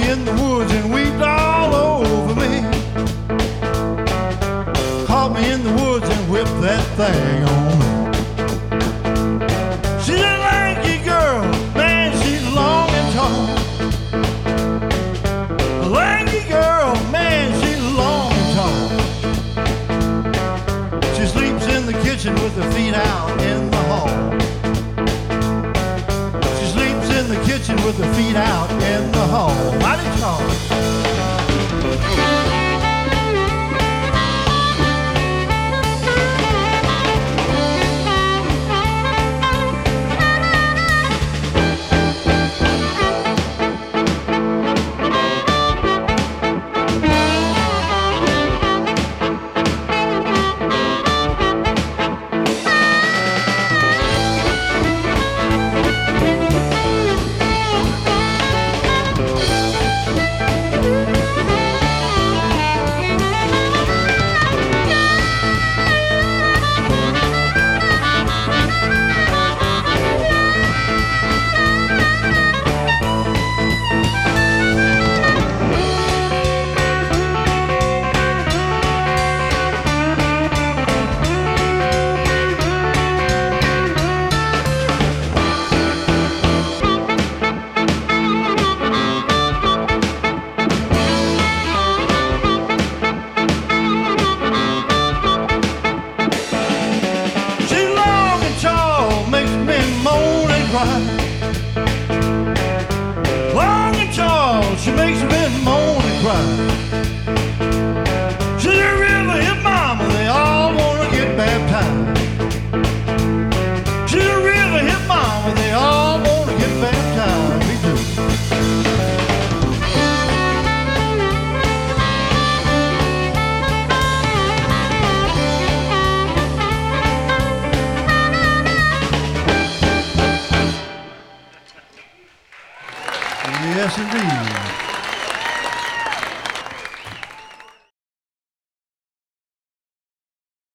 in the woods and weeped all over me. Caught me in the woods and whipped that thing on me. She's a lanky girl, man, she's long and tall. A lanky girl, man, she's long and tall. She sleeps in the kitchen with her feet out in the hall. She sleeps in the kitchen with her feet out in the hall. Mighty tall. Long and tall, she makes me moan and cry. She's a river hip mama, they all wanna get baptized. She's a river hip mama, they all wanna get baptized. Me too. Yes, indeed.